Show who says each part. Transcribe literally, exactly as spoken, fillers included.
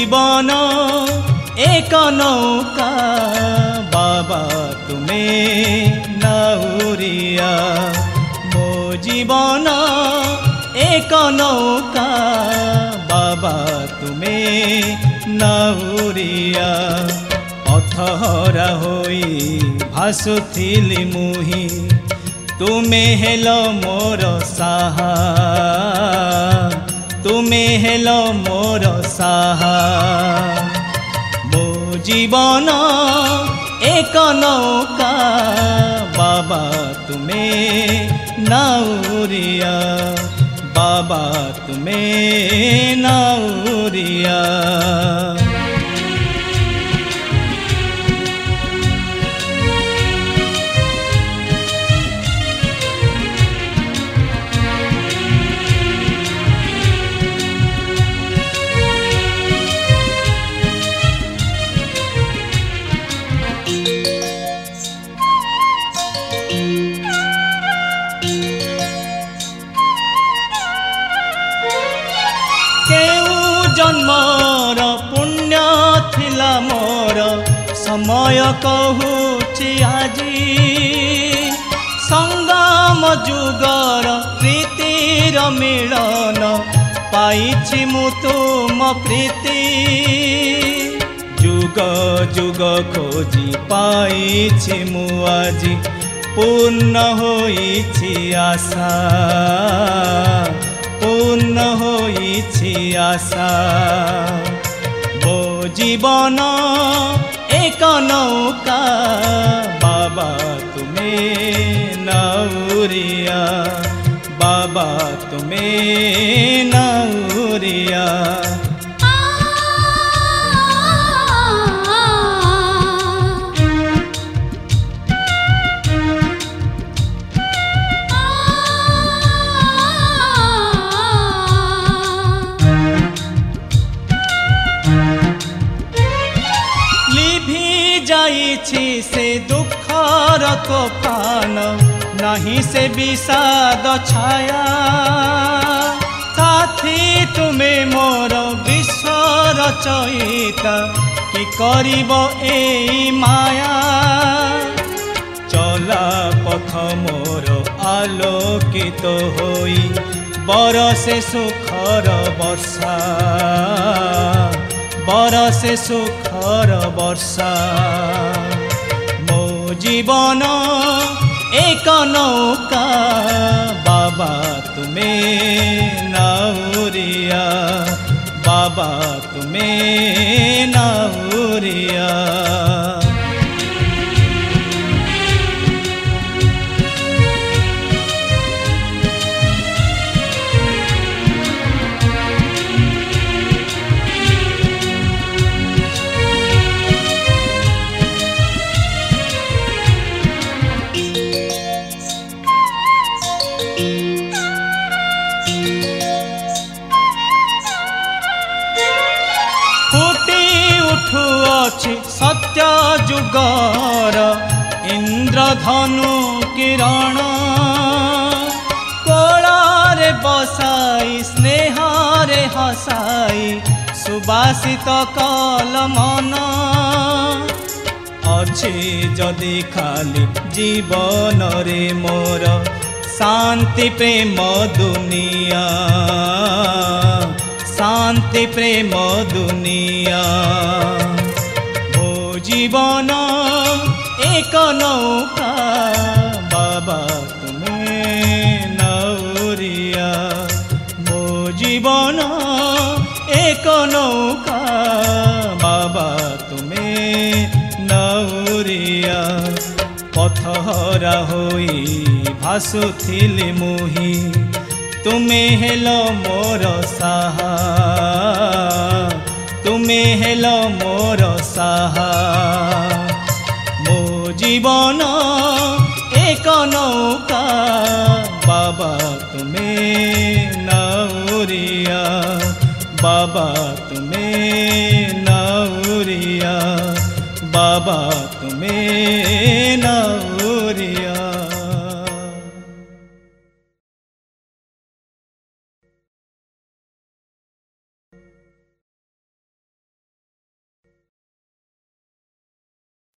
Speaker 1: जीवन एक नौका बाबा तुम्हें नाउरिया। मो जीवन एक नौका बाबा तुम्हें नाउरिया। अथहरा होई भासुथिली मुही तुमे हेल मोर साहा। तुमे हेल मोर साहा। मो जीवन एक नौका बाबा तुम्हें नाउरिया। बाबा तुम्हें नाउरिया। जन्मर पुण्य थिला मोर समय कहूची आजी। संगम जुगर प्रीतिर मिलन पाइछि मु तुम प्रीति। जुग जुग खोजी पाइछि मु आजी पूर्ण होइछि आशा। पूर्ण होइछि आशा। मो जीवन एक नौका बाबा तुम्हें नाउरिया। बाबा तुम्हें नाउरिया। जाइछि से दुखर तोफान नहीं से विषाद छाया। साथी तुम्हें मोर विश्व रचयिता कि करिब एई माया। चला पथ मोर आलोकित तो होई बरसे सुखर वर्षा। बरसे सुखर वर्षा। मो जीवन एक नौका बाबा तुम्हें नाउरिया। बाबा तुम्हें नाउरिया। सत्य जुगर इंद्रधनु किरण। कोलारे बसाई स्नेहारे हसाई सुबासित कल मन। अच्छे जदि खाली जीवन रे मोर शांति प्रेम दुनिया। शांति प्रेम दुनिया। जीवन एक नौका बाबा तुम्हें नाउरिया। मो जीवन एक नौका बाबा तुम्हें नाउरिया। पथहरा होई भासुथिली मुही तुम्हें हेल मोर साहा। तुम्हें हेल मोर साहा। मो जीवन एक नौका बाबा तुम्हें नाउरिया। बाबा तुम्हें नाउरिया। बाबा तुम्हें